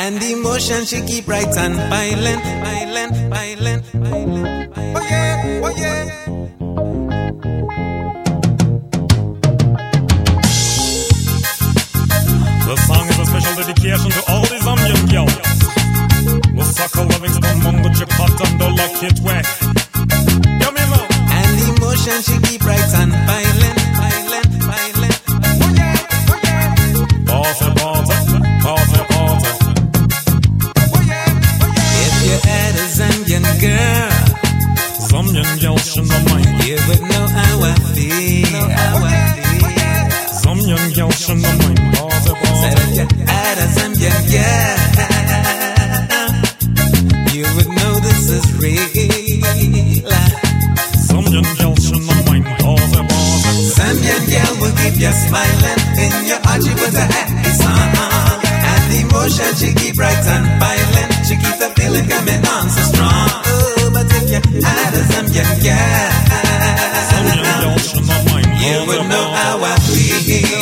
And emotion she keep right and violent. Oh yeah, oh yeah. The song is a special dedication to all these young girls. Lusaka, Livingston, Mungo, Japat, and Dola, Kitwe. And emotion she keep right and violent. Girl, Zambian girl, she no mind. You would know how I feel. Zambian girl, she no mind. Said if you had a Zambian girl, you would know this is real. Zambian girl, she no mind. Zambian girl will keep you smiling. In your heart she puts a happy song. And the emotion she keep right and violent. She keep the feeling coming on so strong. But if you had a Zambian girl, you would know how I feel.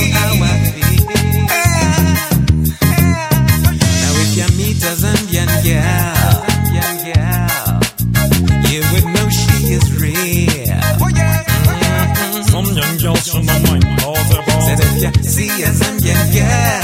Now if you meet a Zambian girl, you would know she is real. Zambian girl, she no mind. Said if you see a Zambian girl,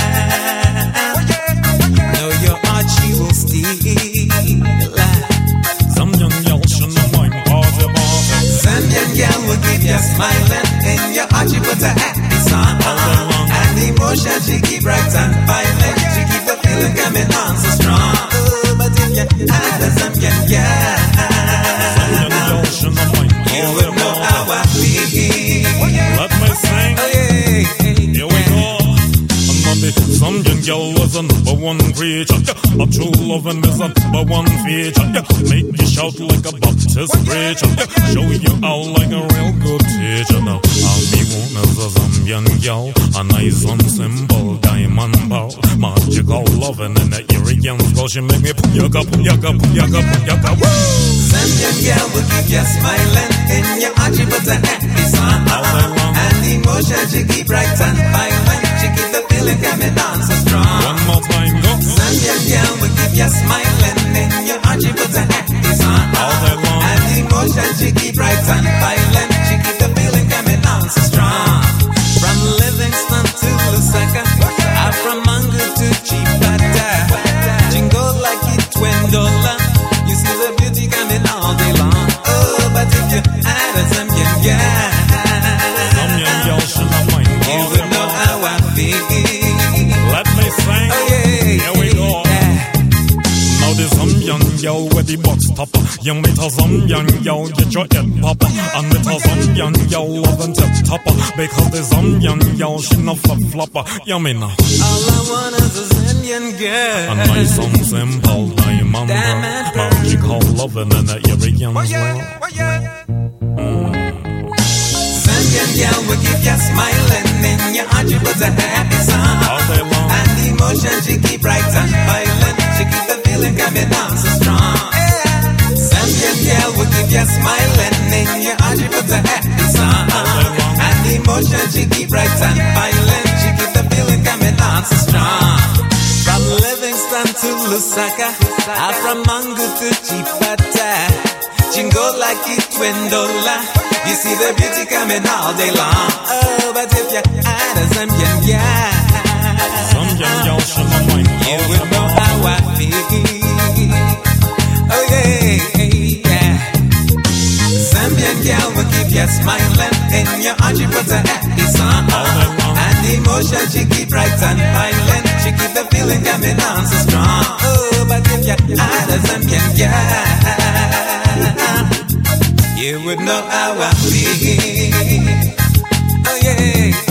know your heart she will steal. Zambian girl, she no mind. Zambian girl will keep you smiling. In your heart she puts a happy song. And the emotion she keep right and violent. She keep the feeling coming on so strong. But if you had a Zambian girl, you would know how I feel. Let me sing. Oh yeah. Here we go. Zambian girl is a number one creature. A true loving is a number one feature. Make you shout like a Baptist preacher. Show you out like a real good teacher. Now, I'll be one as a Zambian girl. A nice and simple diamond bow. Magical loving and the arrogance. Cause she make me yaga. Zambian girl will keep you smiling. In your heart she puts a happy song. And the emotion she keep right and violent. She keep the feeling coming on so strong. One more time, go. Zambian girl will keep you smiling. In your heart she puts a happy song. And the emotion she keep right and violent. She keep the feeling coming on so strong. From Livingston to Lusaka, from Mango to Chipata, Jingo like it $20. You see the beauty coming all day long. Oh, but if you had a Zambian girl, she no mind. You would know how I feel. Let me sing. Oh yeah. Here we go. Now the Zambian girl with the box topper. Young little Zambian girl, get your head popper. And little Zambian girl love and tip topper. Because the Zambian girl, she no flip flopper. Yummy now. All I want is a Zambian girl. A nice and simple diamond. Magical loving and the arrogance. Oh yeah. Zambian girl will keep you smiling. In your heart you put a happy song. And the emotion she keep right and violent. She keep the feeling coming on so strong. Zambian girl will keep you smiling. In your heart you put a happy song. And the emotion she keep right and violent. She keep the feeling coming on so strong. From Livingston to Lusaka, from Mango to Chipata, Jingo like it $20. You see the beauty coming all day long. Oh, but if you had a Zambian girl, she no mind. You would know how I feel. Oh yeah. Zambian girl will keep you smiling. In your heart she puts a happy song. And the emotion she keep right and violent. She keep the feeling coming on so strong. Oh, but if you had a Zambian girl, you would know how I feel. Oh yeah.